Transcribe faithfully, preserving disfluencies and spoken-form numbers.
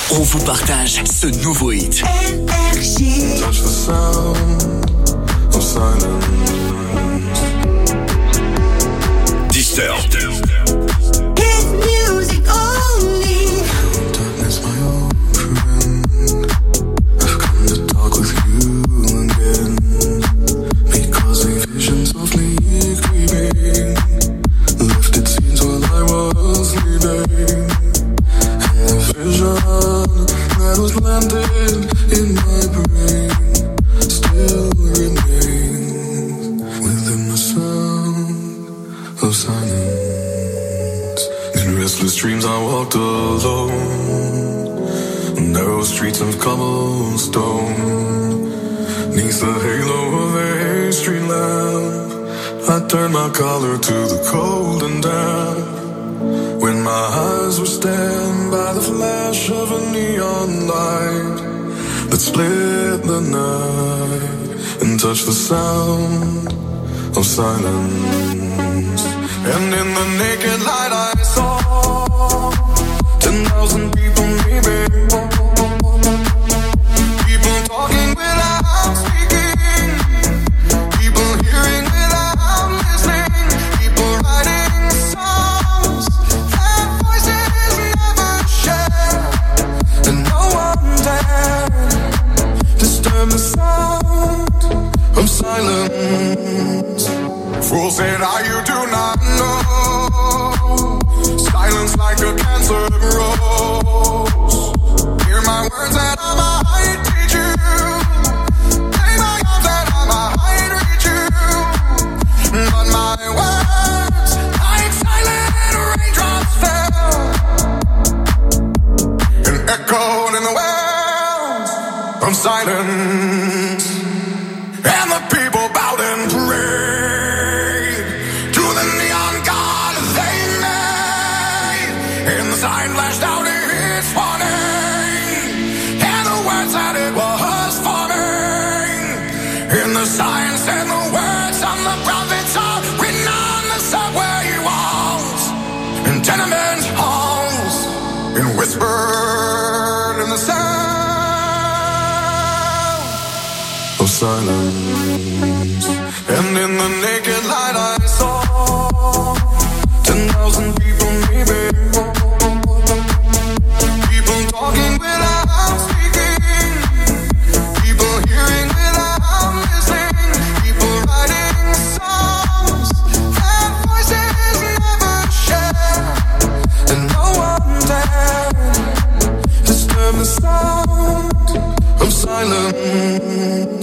On vous partage ce nouveau hit. Énergie. Touch the sound of silence. Disturbed. Hit music only. Darkness, my old friend. I've come to talk with you again. Because a vision softly creeping left its scenes while I was sleeping. And the vision that was landed in my brain still remains within the sound of silence. In restless dreams I walked alone, narrow streets of cobblestone. Neath the halo of a street lamp, I turned my collar to the cold and damp. When my eyes were stabbed by the flash of a neon light that split the night and touched the sound of silence. And in the naked light I saw ten thousand people, maybe people talking without speaking, people hearing without listening, people writing songs that voices never share, and no one dared disturb the sound of silence. Fool said, I you do not know. Silence like a cancer grows. Hear my words that I might teach you. Lay my arms that I might reach you. But my words, like silent raindrops, fell and echoed in the wells of silence. And the people bowed and prayed to the neon god they made. And the sign flashed out its warning, and the words that it was forming. And the sign said the words on the prophets are written on the subway walls and tenement halls, and whispered in the sound of silence. And in the naked light I saw ten thousand people, maybe people talking without speaking, people hearing without listening, people writing songs that voices never share, and no one dared disturb the sound of silence.